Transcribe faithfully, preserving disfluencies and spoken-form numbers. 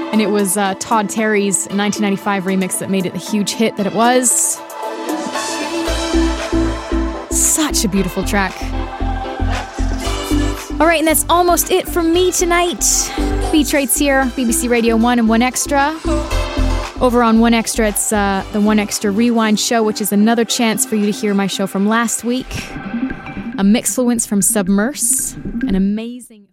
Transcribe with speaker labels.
Speaker 1: And it was uh, Todd Terry's nineteen ninety-five remix that made it the huge hit that it was. Such a beautiful track. All right, and that's almost it from me tonight. Beach Rates here, B B C Radio one and one Extra. Over on one Extra, it's uh, the one Extra Rewind show, which is another chance for you to hear my show from last week. A Mixfluence from Submerse. An amazing...